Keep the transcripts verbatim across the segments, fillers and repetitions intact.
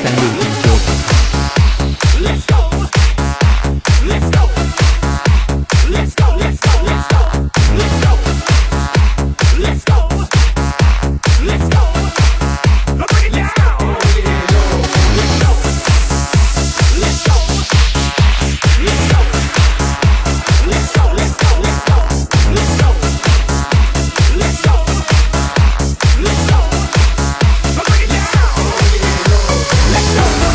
三六点九。 Let's go, let's go, let's go, let's go, let's go, let's go, let's go, let's go. Now bring it down. Let's go, let's go, let's go, let's go, let's go, let's go, let's go, let's go, let's go. Now bring it down. Let's go.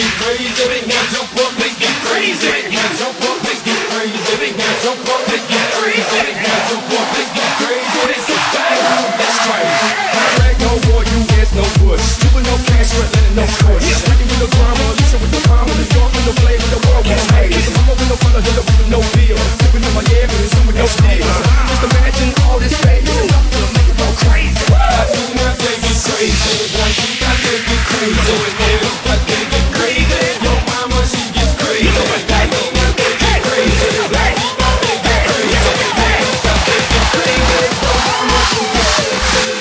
get crazy. Now jump up, let's get crazy. Now jump up, let's get crazy. Now jump up, let's get crazy. Now jump up, let's get crazy. It's a thing, that's crazy. Rag no war, U S no push. Doing no cash, but letting no push. Working with the drama, Alicia with the karma, the dark with the flavor, the world with no hate. I'm over no color, hit up with no feel. Sipping in my air, but it's with no steel. Just imagine all this baby, enough to make it go crazy. I do not take it crazy. Like you got to get crazy. I take it crazy. Your mama, she gets crazy. I do not take it crazy. Like you got to get crazy. I take it crazy. Your mama, she gets crazy.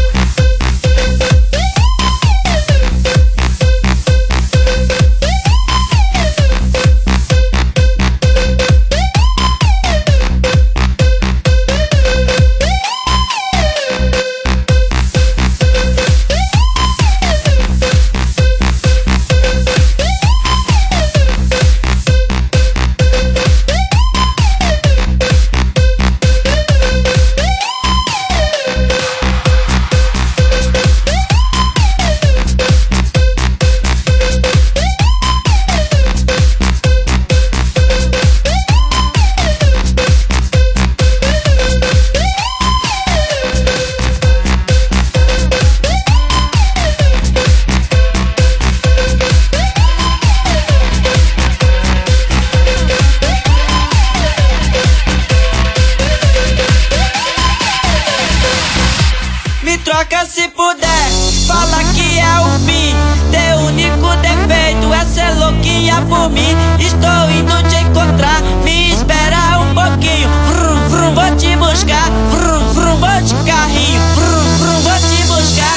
Troca se puder, fala que é o fim. Teu único defeito é ser louquinha por mim. Estou indo te encontrar, me espera um pouquinho. Vrum, vrum, vou te buscar. Vrum, vrum, vou de carrinho. Vrum, vrum, vou te buscar.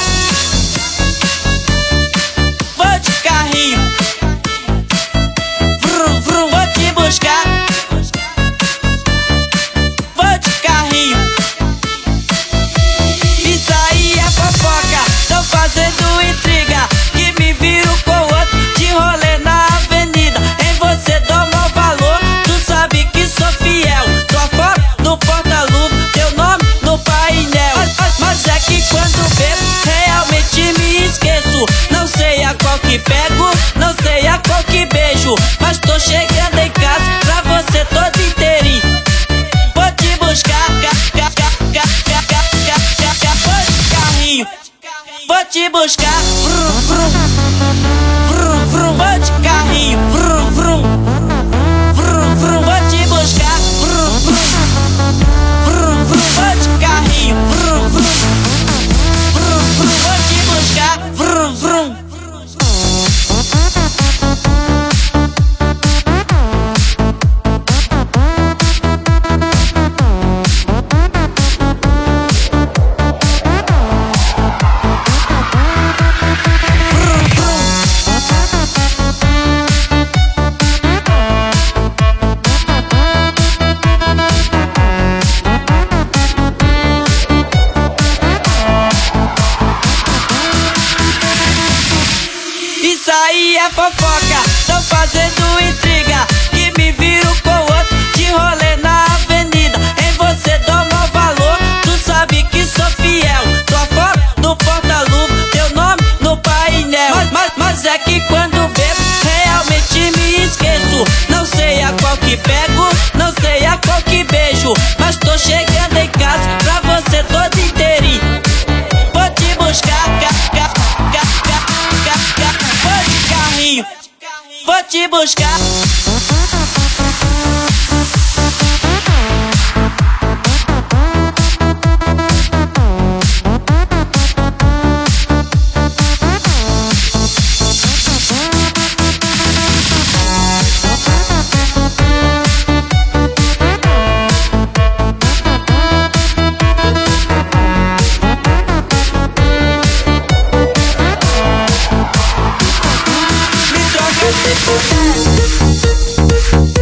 Vou de carrinho. Vrum, vrum, vou te buscar. Vou de carrinho. Tão fazendo intriga, que me viro com outro de rolê na avenida. Em você dou mau valor, tu sabe que sou fiel. Tua foto no porta-luva, teu nome no painel. Mas, mas é que quando bebo, realmente me esqueço. Não sei a qual que pego, não sei a qual que beijo. Mas tô chegando em casa pra você todo inteirinho. Vou te buscar, ga, ga, ga, ga, ga, ga, ga, ga, vou de carrinho. Vou te buscar, vrum, vrum, vrum, vrum, vou de carrinho, vrum, vrum, vrum, vrum, vou te buscar, vrum, vrum, vrum, vrum, vou de carrinho, vrum, vrum, vrum, vrum, vou te buscar, vrum, vrum. Isso aí é fofoca, tão fazendo intriga, que me viro com outro de rolê na avenida. Em você dou mau valor, tu sabe que sou fiel. Tua foto no porta-luva, teu nome no painel. Mas, mas, mas é que quando bebo, realmente me esqueço. Não sei a qual que pego, não sei a qual que beijo. Mas tô chegando em casa pra você todo inteirinho. Vou te buscar, ga, ga, ga, ga, ga, ga. Vou de carrinho, vou te buscar. Me troca se puder.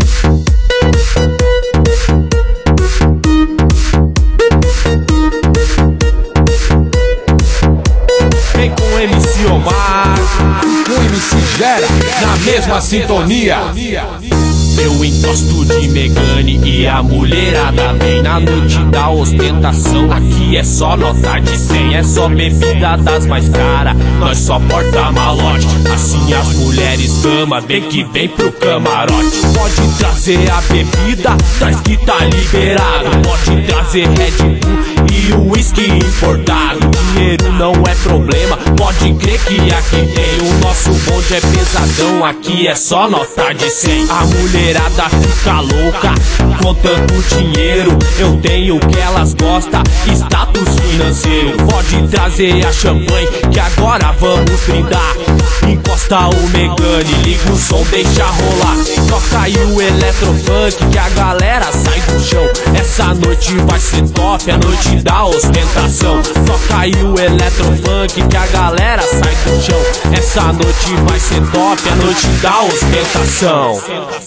Vem com o M C Omar, com o M C Gera, na mesma sintonia. Eu encosto de Megane e a mulherada vem na noite da ostentação. Aqui é só nota de cem, é só bebida das mais caras. Nós só porta malote, assim as mulheres ama. Vem que vem pro camarote. Pode trazer a bebida, traz que tá liberado. Pode trazer Red Bull e o whisky importado. Dinheiro não é problema, pode crer que aqui tem. O nosso bonde é pesadão, aqui é só nota de cem. A mulherada fica louca, contando dinheiro. Eu tenho o que elas gostam, status financeiro. Pode trazer a champanhe, que agora vamos brindar. Encosta o Megane, liga o som, deixa rolar. Toca aí o eletrofunk, que a galera sai do chão. Essa noite vai ser top, a noite da ostentação. Toca aí o eletrofunk, que a galera sai do chão. Essa noite vai ser top, a noite da ostentação.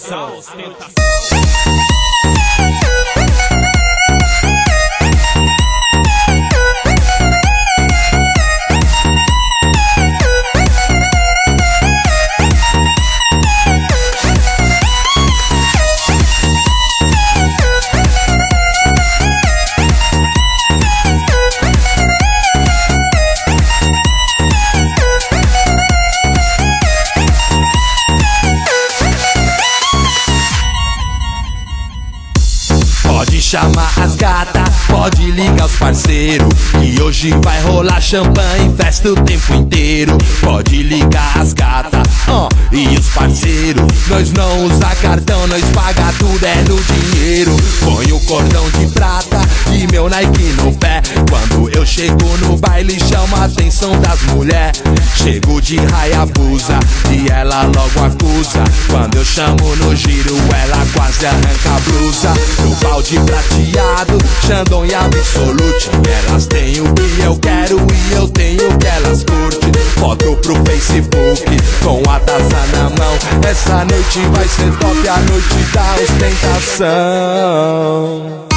Pode chamar as gatas, pode ligar os parceiros, que hoje vai rolar champanhe, festa o tempo inteiro. Pode ligar as gatas, ó, e os parceiros. Nós não usa cartão, nós paga tudo é no dinheiro. Põe o cordão de prata e meu Nike no pé. Quando eu chego no baile, chama a atenção das mulheres. Chego de Hayabusa e ela logo acusa. Quando eu chamo no giro, ela quase arranca a blusa. No balde prateado, Xandão e Absolute. Elas têm o que eu quero e eu tenho o que elas curtem. Foto pro Facebook, com a taça na mão. Essa noite vai ser top, a noite da ostentação.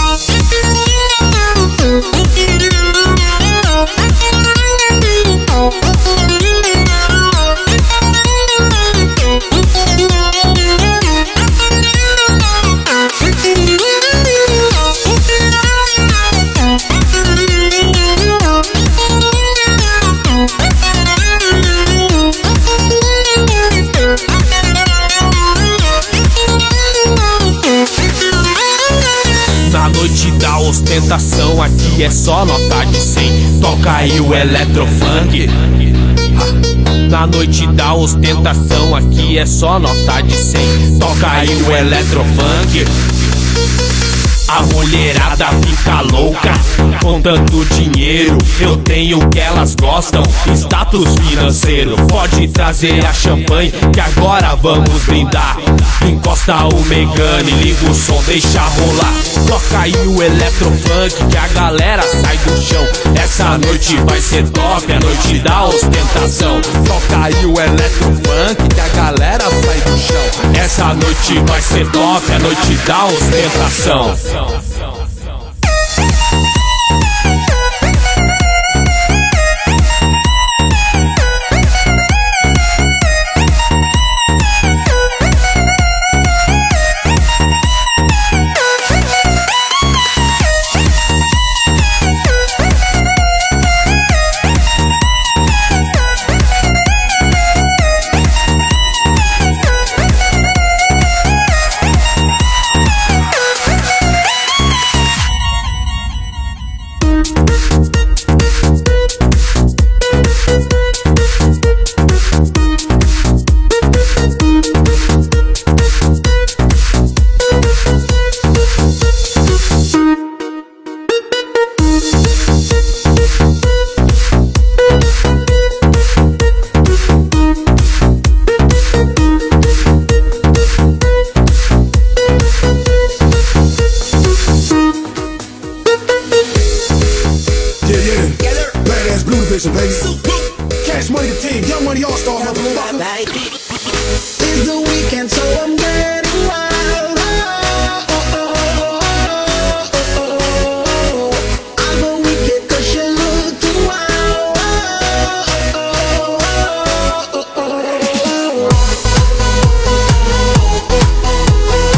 Na noite da ostentação, aqui é só nota de cem. Toca aí o eletrofunk. Na noite da ostentação, aqui é só nota de cem. Toca aí o eletrofunk. A mulherada fica louca, contando dinheiro. Eu tenho o que elas gostam, status financeiro. Pode trazer a champanhe, que agora vamos brindar. Encosta o Megane, liga o som, deixa rolar. Toca aí o eletrofunk, que a galera sai do chão. Essa noite vai ser top, a noite da ostentação. Toca aí o eletrofunk, que a galera sai do chão. Essa noite vai ser top, a noite da ostentação. Cash Money the team, Young Money All Star, motherfucker. It's the weekend, so I'm getting wild. Oh, oh, oh, oh, oh, oh. I'm a wicked 'cause you look too wild. Oh, oh, oh, oh, oh, oh.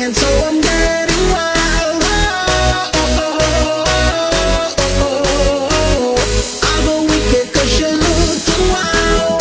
weekend, so I'm getting wild. I'll go wicked 'cause you're looking wild.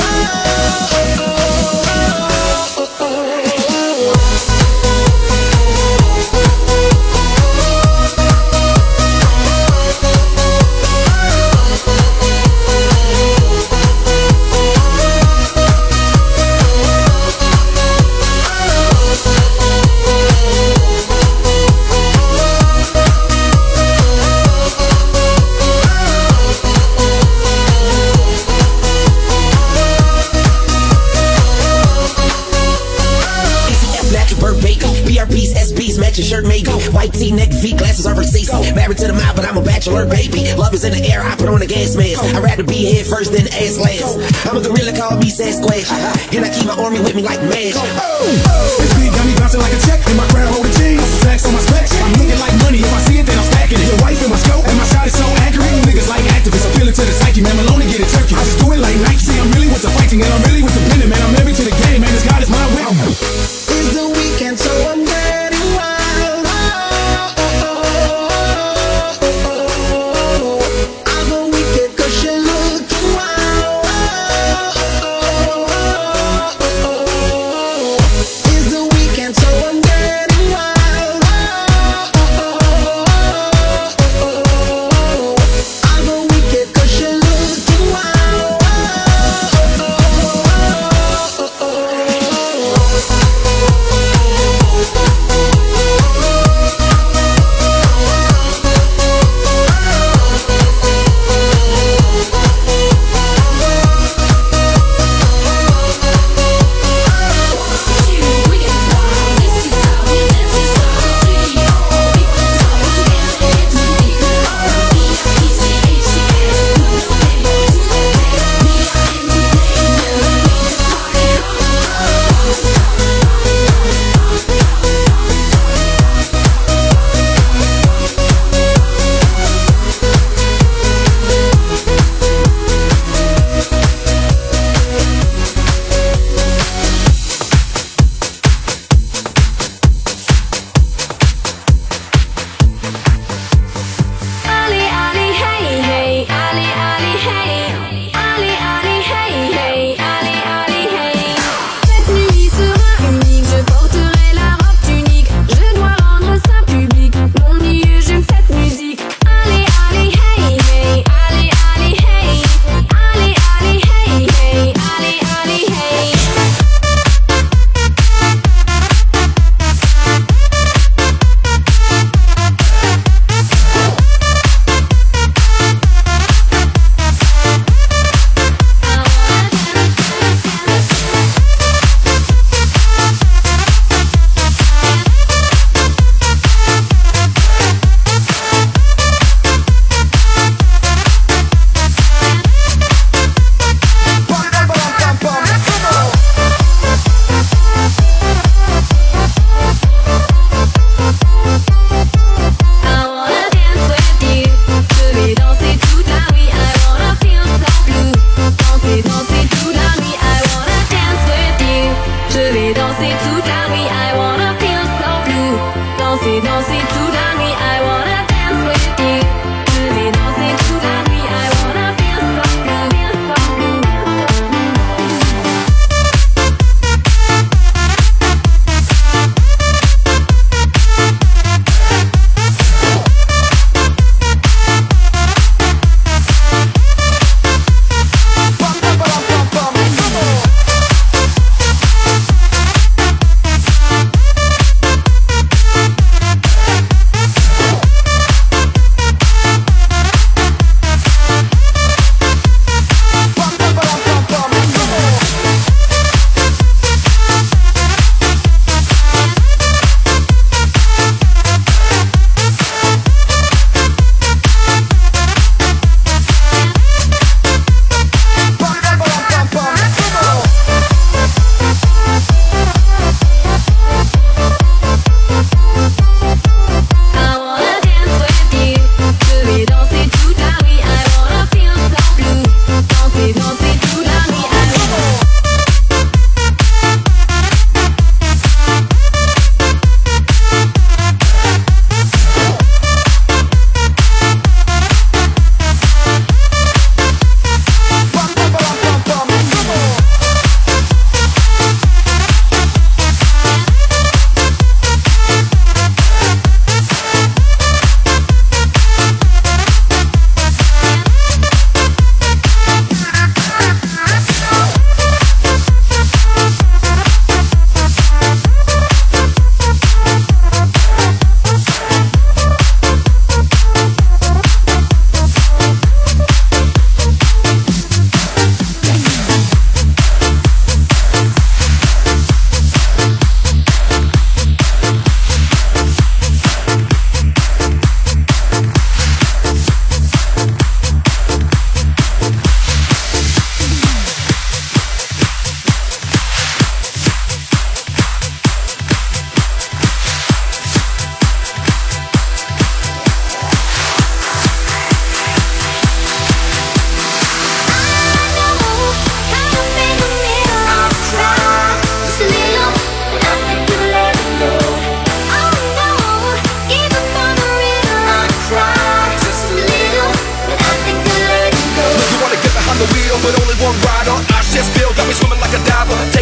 Shirt maybe, white tee, neck, V, glasses overseas. Married to the mob, but I'm a bachelor, baby. Love is in the air, I put on the gas mask. I'd rather be head first than ass last. I'm a gorilla, call me Sasquatch, and I keep my army with me like MASH. This beat got me bouncing like a check, and my crowd holding G's. Stacks on my specs, I'm looking like money. If I see it, then I'm stacking it. Your wife in my scope, and my shot is so accurate. Niggas like activists, appealing to the psyche, man. Maloney get it turkey. I just do it like Nike. See, I'm really with the fighting, and I'm really with the pinning, man. I'm married to the game, man. This God is my will. It's the weekend, so I'm getting wild.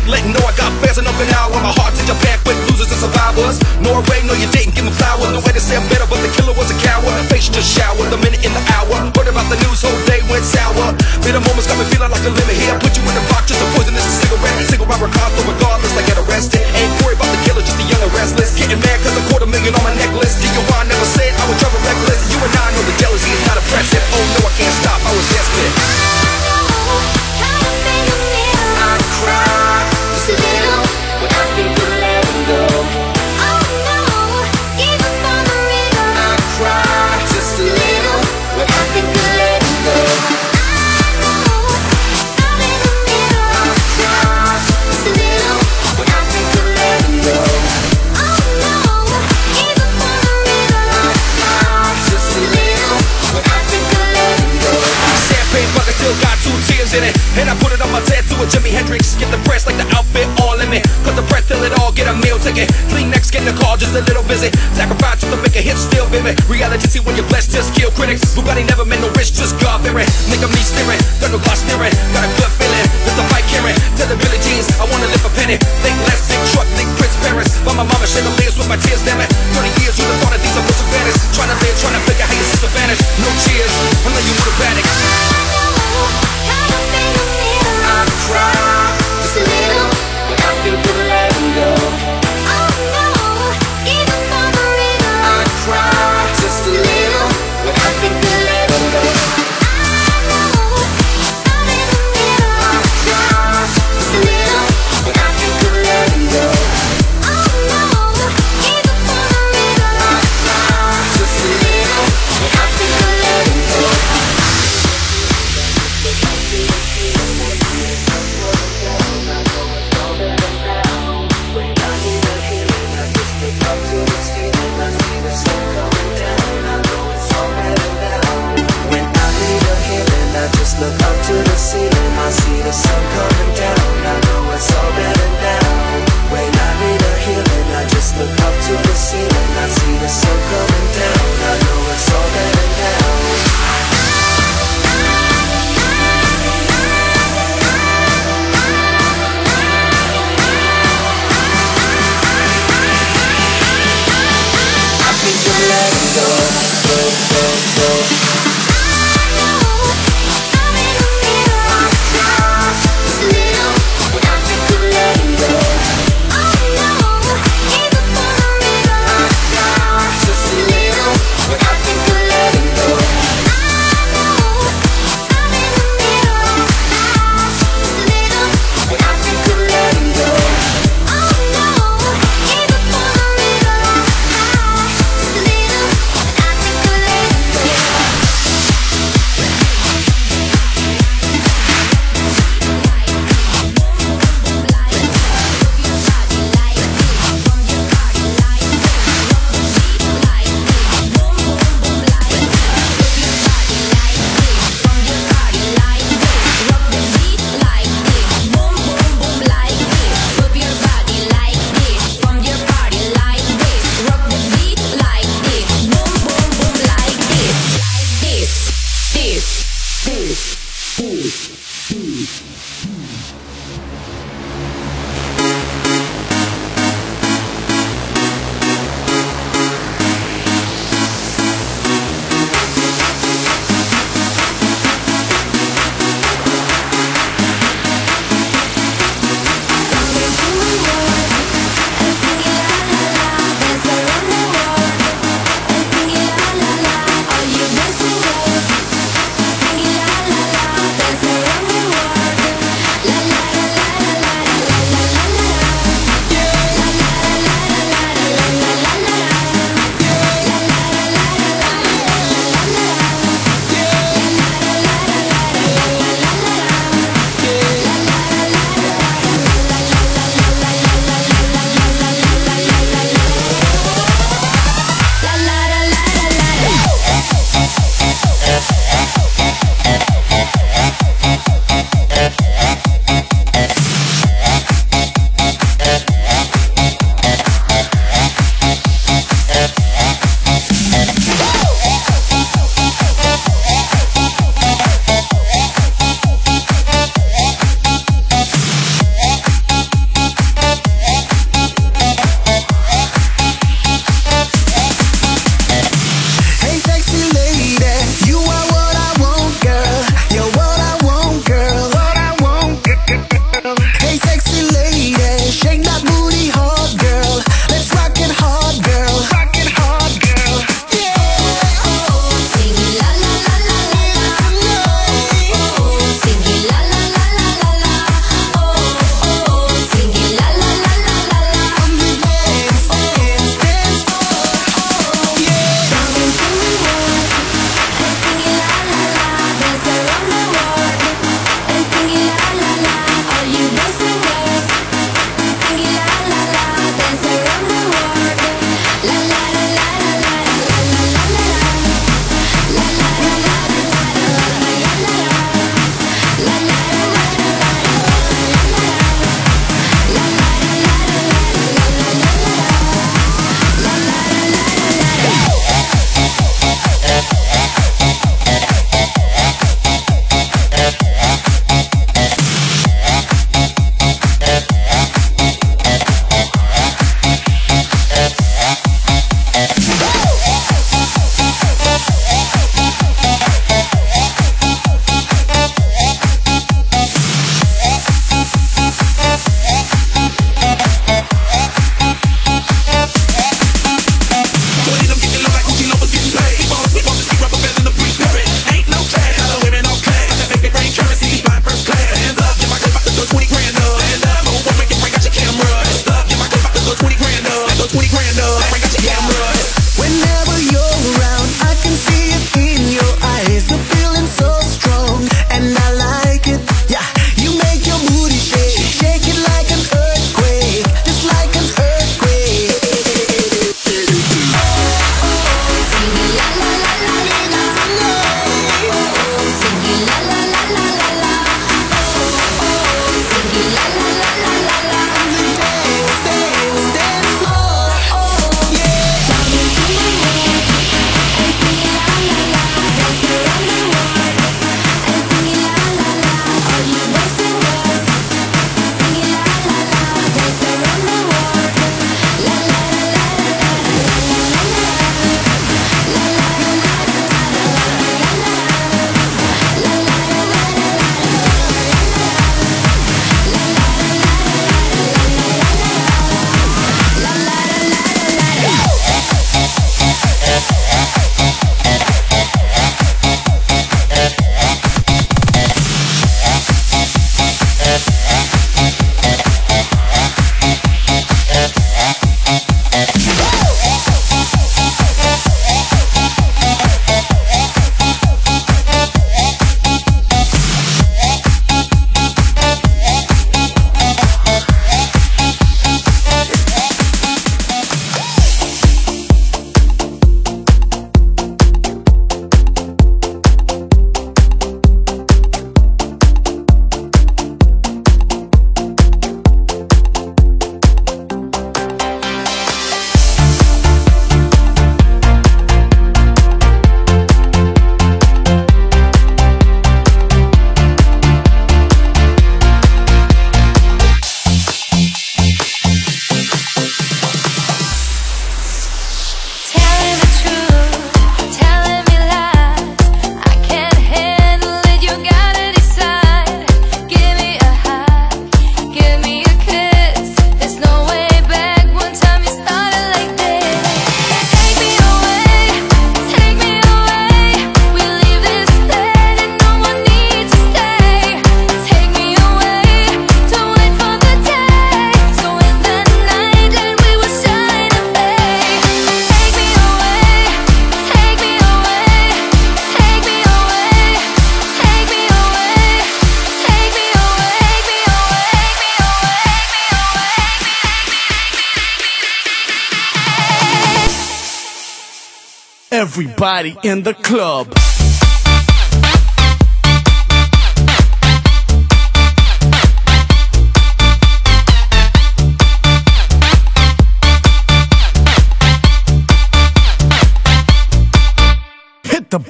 fake letting know I got fans in Okinawa. My heart's in Japan with losers and survivors. Norway, no you didn't give me flowers. No way to say I'm better, but the killer was a coward. Face just showered, the minute in the hour. Heard about the news, whole day went sour. Bitter moments got me feeling like a limit here. Put you in the box, just a poison, this a cigarette. Single robber cost, regardless, I get arrested. Ain't worried about the killer, just the young and restless. Getting mad cause a quarter million on my necklace. D O I never said I was driving reckless. You and I know the jealousy is not oppressive. Oh no, I can't stop, I was desperate. I cry just a little when I think of letting go. Oh no, give up on the rhythm. I cry just a little when I think of letting go. I know I'm in the middle. I cry just a little when I think of letting go. Oh no, give up on the rhythm. I cry just a little when I think of letting go. Champagne bucket still got two tears in it, and I put it on my tattoo with Jimi Hendrix. Get the press like the outfit all in me, cause the breath fill it all, get a meal ticket. Kleenex, get in the car, just a little busy. Sacrifice just to make a hit, still vivid. Reality, see when you're blessed, just kill critics. Bugatti never meant no rich, just God fearing. Nigga me steering, got no glass steering. Got a good feeling, just a fight carrying. Tell the Billie Jeans, I wanna live a penny. Think less, think truck, think Prince Paris. But my mama shed the layers with my tears, damn it. Thirty years, you the thought of these are disadvantage. Trying to live, trying to figure how your sister vanished. No cheers, I know you would've panicked. I cry just a little when I feel good letting go. Oh no, give up on the rhythm. I cry just a little when I think of letting go. I know I'm in the middle. I cry just a little when I think of letting go. Oh no, give up on the rhythm. Everybody in the club. Hit the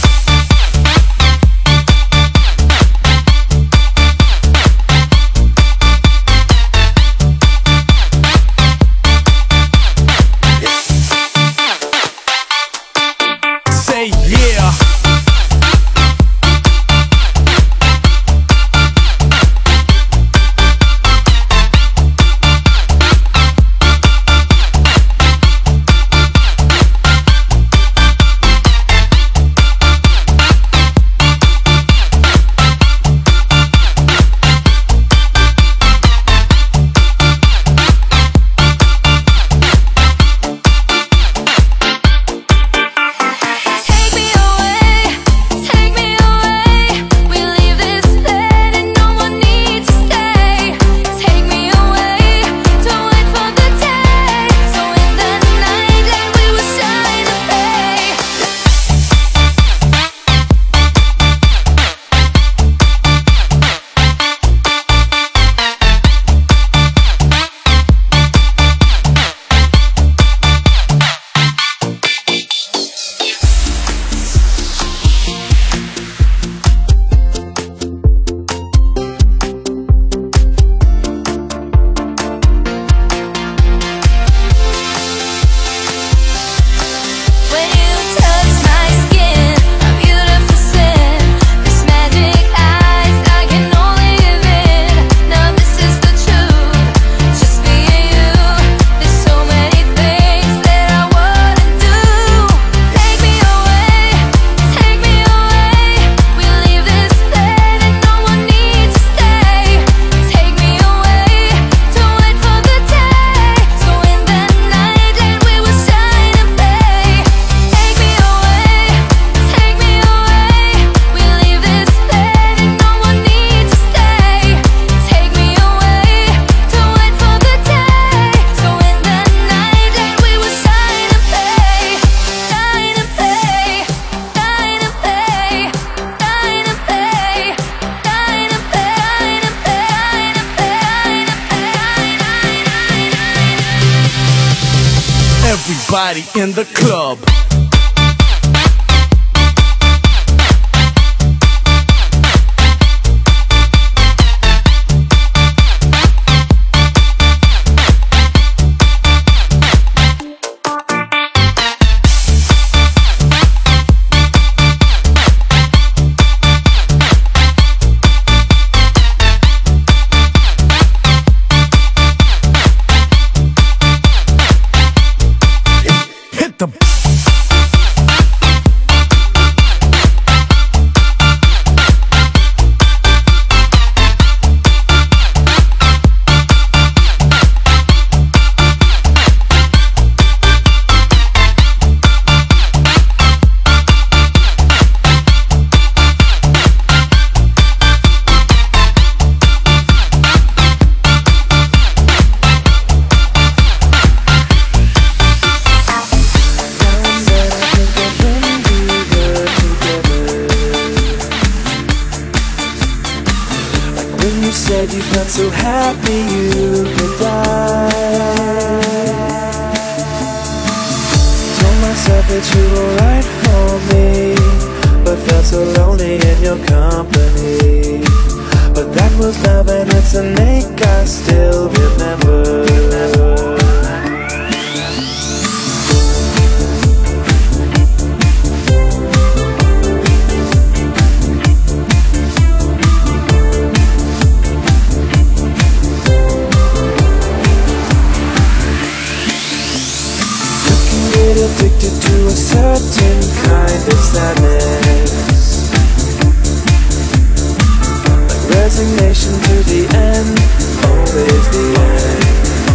say yeah. Take me away, take me away. We leave this bed and no one needs to stay. Take me away, don't wait for the day. So in the night light we will shine a bay. When you touch my skin, a beautiful sin. This magic eyes I can only live in. Now this is the truth, just me and you. There's so many things that I wanna do. Take me away, take me away. We leave this bed and no one needs to stay. Take me away, don't wait for the day. So in the night light we will shine a bay. Take me away, take me away. We leave this bed and no one needs to stay. Take me away, don't wait for the day. So in the night light we will shine a bay. Shine a bay, shine a bay, shine a bay, shine a bay, Everybody in the club. Hit the When you said you felt so happy you could die, told myself that you were right for me, but felt so lonely in your company. But that was love and it's an ache I still remember. Addicted to a certain kind of sadness, like resignation to the end, always the end.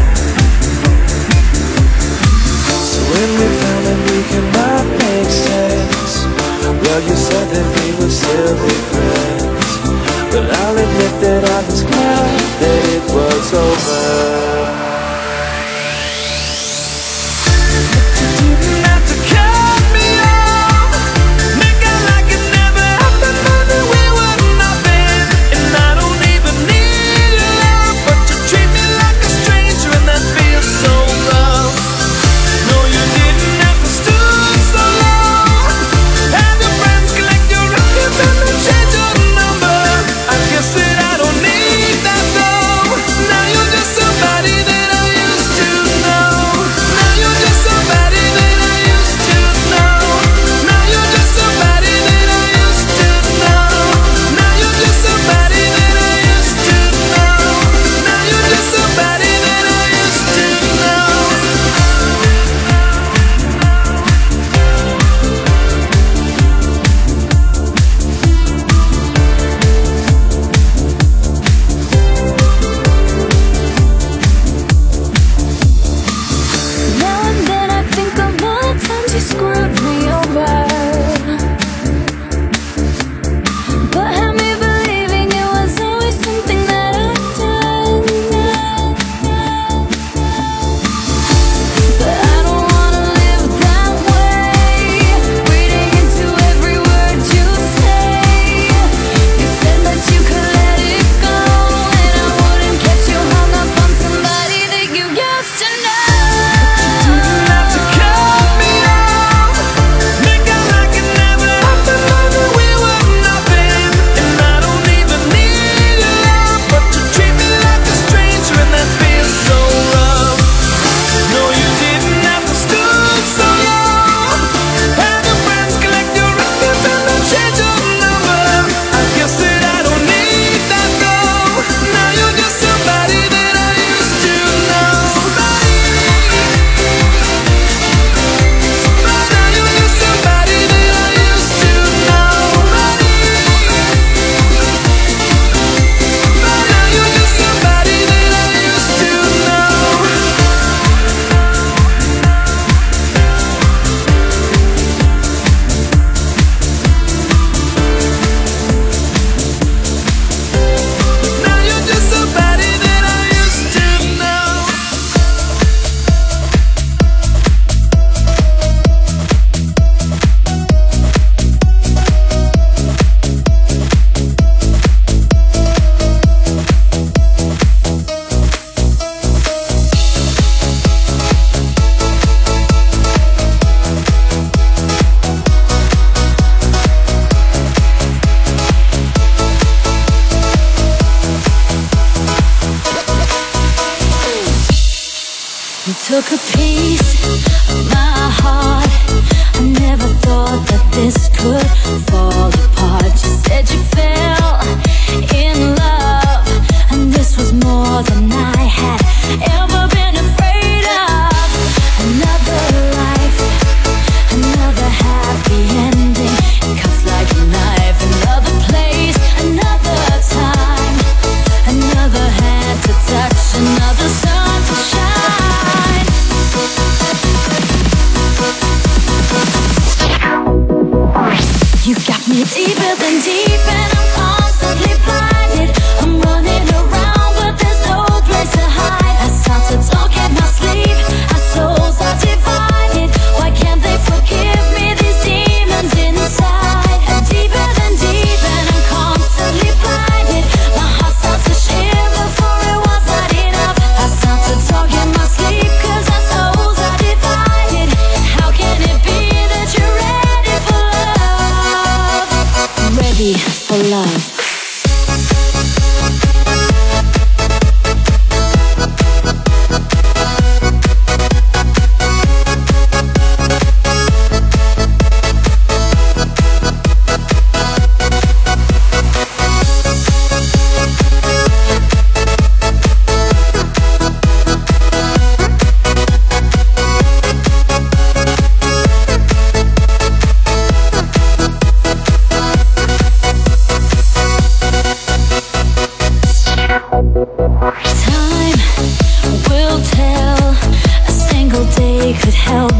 So when we found that we cannot make sense, well, you said that we would still be friends. But I'll admit that I was glad that it was over. You didn't have to cut me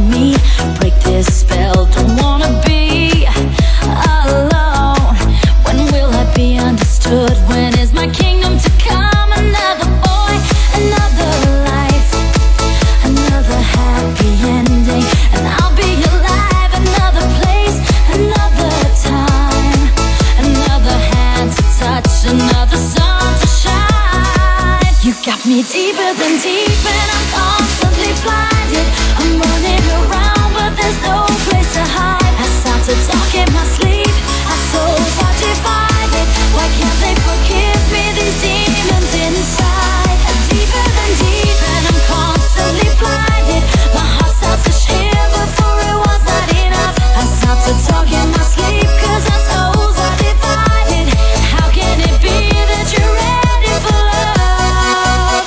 me. Break this spell, don't wanna be alone. When will I be understood? When is my kingdom to come? Another boy, another life, another happy ending, and I'll be alive. Another place, another time, another hand to touch, another sun to shine. You got me deeper than deep, and I'm constantly blinded. I'm running around, but there's no place to hide. I start to talk in my sleep, our souls are divided. Why can't they forgive me, these demons inside? Deeper than deep, and I'm constantly blinded. My heart starts to shiver, for it was not enough. I start to talk in my sleep, cause our souls are divided. How can it be that you're ready for love?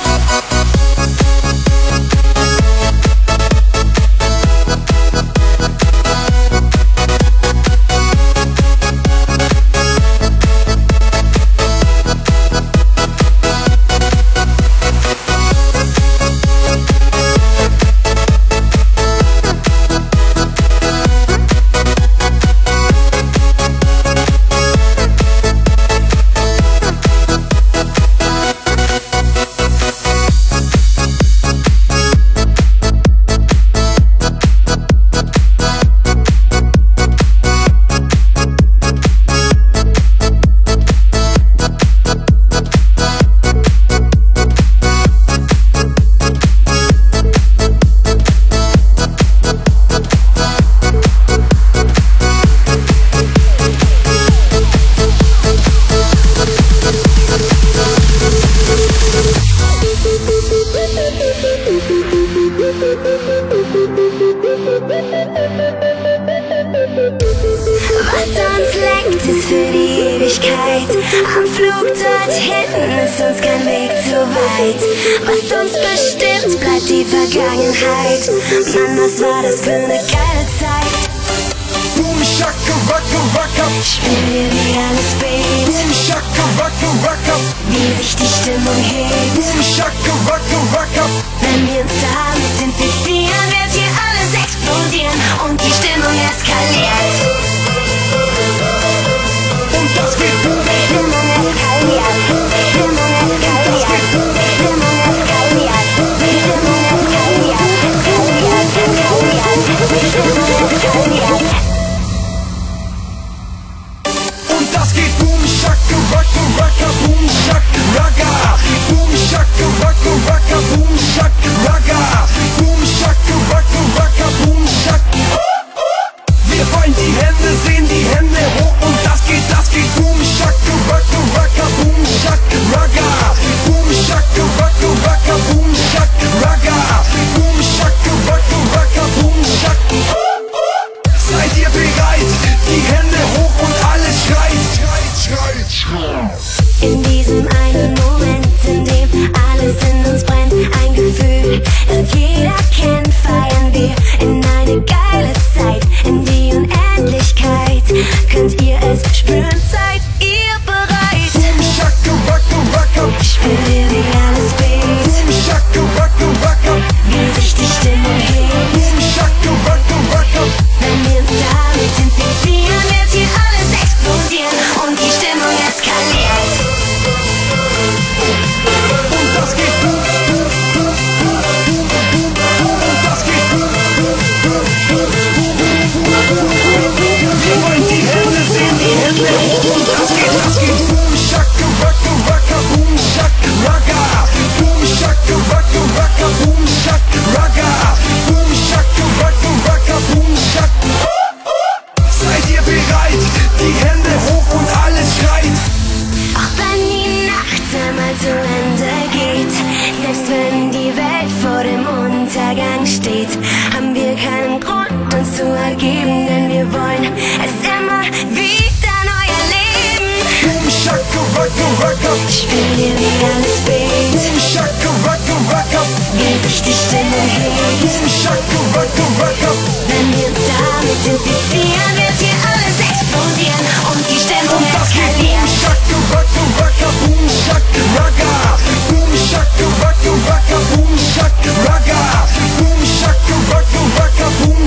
Was uns lenkt, ist für die Ewigkeit. Am Flug dorthin ist uns kein Weg zu weit. Was uns bestimmt, bleibt die Vergangenheit. Mann, was war das für eine geile Zeit? Boom shaka rocka rocka. Spür dir, wie alles bebt. Boom shaka rocka rocka. Wie sich die Stimmung hebt. Boom shaka rocka rocka. Wenn wir uns damit infizieren, wird hier alles explodieren und die Stimmung eskaliert. Und das geht boom. Stimmung eskaliert. Stimmung eskaliert. Stimmung eskaliert. Stimmung eskaliert. Eskaliert, eskaliert. Stimmung eskaliert. Und das geht boom shaka rocka rocka. Boom shaka rocka. Boom shaka rocka rocka. Boom shaka rocka. Boom shaka rocka rocka. Boom shaka. Wir wollen die Hände sehen, die Hände hoch und das geht, das geht. Boom shaka rocka rocka. Boom shaka rocka. Boom shaka rocka rocka. Boom shaka rocka. Boom shaka rocka rocka. Boom shaka. Seid ihr bereit? Die Hände hoch und alles schreit. Schreit, schreit, schreit. In diesem einen Moment, in dem alles in uns brennt, ein Gefühl, das jeder kennt, feiern wir in eine geile Zeit, in die Unendlichkeit. Könnt ihr es spüren? Seid ihr bereit? Boom shaka rocka rocka. Spürt ihr, wie alles bebt? Boom shaka rocka rocka. Wie sich die Stimmung hebt? Boom shaka rocka rocka. Wenn wir uns damit infizieren, wird hier alles explodieren und die Stimmung eskaliert. Und das geht boom, boom, boom, boom, boom, boom, boom. Und das geht boom, boom, boom, boom, boom, boom, boom, boom. Wir wollen die Hände sehen, die Hände hoch und das geht, das geht. Boom shaka rocka rocka. Boom shaka rocka. Boom shaka rocka rocka. Boom shaka rocka. Boom shaka rocka rocka. Boom shaka. Seid ihr bereit? Die Hände hoch und alles schreit. Auch wenn die Nacht einmal zu Ende geht, selbst wenn die Welt vor dem Untergang steht, haben wir keinen Grund, uns zu ergeben, denn wir wollen es immer wieder neu erleben. Boom shaka rocka rocka. Spür dir, wie alles bebt, Boom shaka rocka rocka. wie sich die Stimmung hebt. Boom shaka rocka rocka. Wenn wir uns damit infizieren, wird hier alles explodieren und die Stimmung Und das geht boom eskaliert. shaka rocka rocka. Boom shaka rocka. Boom shaka rocka rocka. Boom shaka rocka. Boom shaka rocka rocka. Boom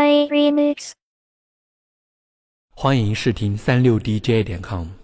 Play Remix。 欢迎试听三六D J 点 com。